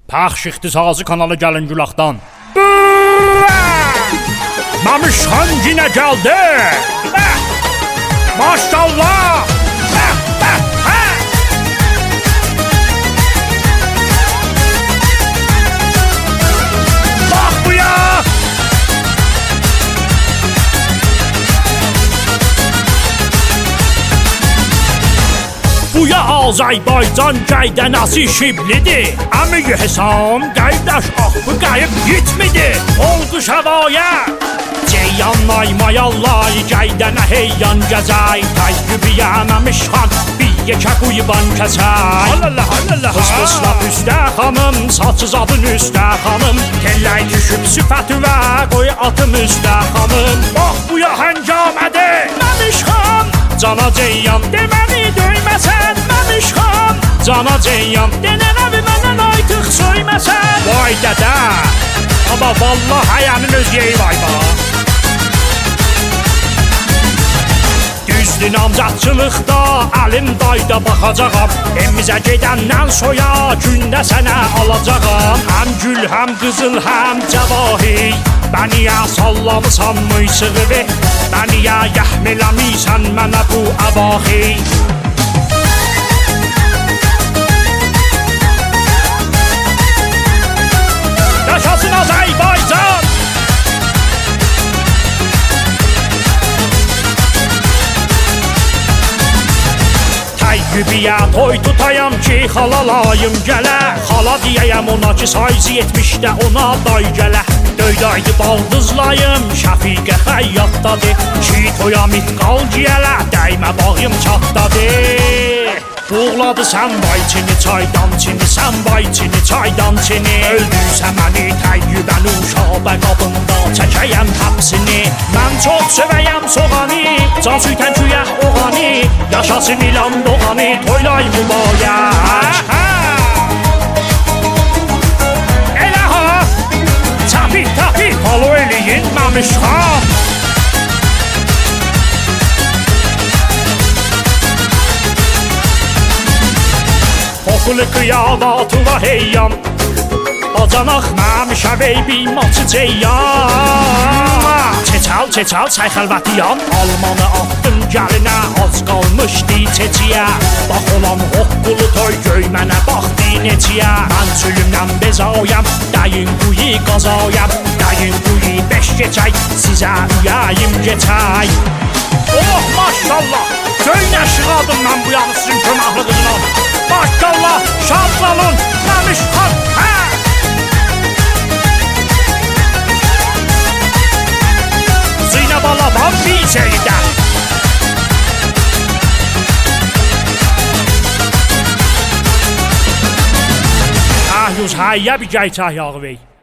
Pəxş ixtisası kanalı gəlin Gülaqdan. Mamişxan yenə gəldi. Maşallah. Bax bu ya. Bu ya Azərbaycan qaydənası şiblidir. Əmi Hüsam qaydaş bu qayıb gitmidi. Olquş havaya. Ceyyan maymayallay qaydənə heyyan gəzay. Təyyübiyə Mamişxan bir yekə quyuban kəsay. Fıs-fıslap üstə xanım, saçı zadın üstə xanım. Telləy düşüb süfətüvə qoy atım üstə xanım. Bax bu ya həngamədir Mamişxan. Cana Ceyyan deməni döyməsən Mamişxan. Cana Ceyyan denən əvi məndən artıq söyməsən. Vay dədə, amma vallah həyənin özgeyi vay ba. Düzdür namzatçılıqda əlim dayda baxacağam. Emizə gedəndən soya gündə sənə alacağam. Həm gül, həm qızıl, həm cəvahir. Bəniyə sallamısan mıysığı Bəniyə yəhmiləmisən mənə bu əvaxir. Yaşasın Azərbaycan. Təyyübiyə toy tutayam ki xalalayım gələ. Xala deyəyəm ona ki sayzı 70-də ona day gələ. Döydaydı baldızlayım, Şəfiqə həyatdadır. Ki toya mitqal giyələ, dəymə bağım çatdadır. Buğladı sən bayçini, çaydan çini, sən bayçini, çaydan çini. Öldürsə məni təyyübən uşaqda qabında çəkəyəm həbsini. Mən çox sevəyəm soğanı, can sütən küyəh oğanı. Yaşasın İlan doğanı, toylay mübarək. Tapir halı eləyin Mamişxan. Okulu qıyavatına heyyam. Bacanaq Mamişə veybi maçı ceyyan. Çeçal çay xəlvətiyam. Almanı attım gəlinə, az qalmışdı çeçiyə. Bax olan oqqulu toy göy mənə baxdı neçiyə. Mən sülümdən bezayam, dəyin quyu qazayam. Dəyin quyu 5 keçək, sizə ürəyim keçək. Oh maşallah, göyn əşiqadım mən bu yanı sizin köməkli qızınam. Maşallah, şadlalın Mamişxan. Zeynəb Alaban bir içəridə. Yüz hayyə bir gəy çah yağı vey.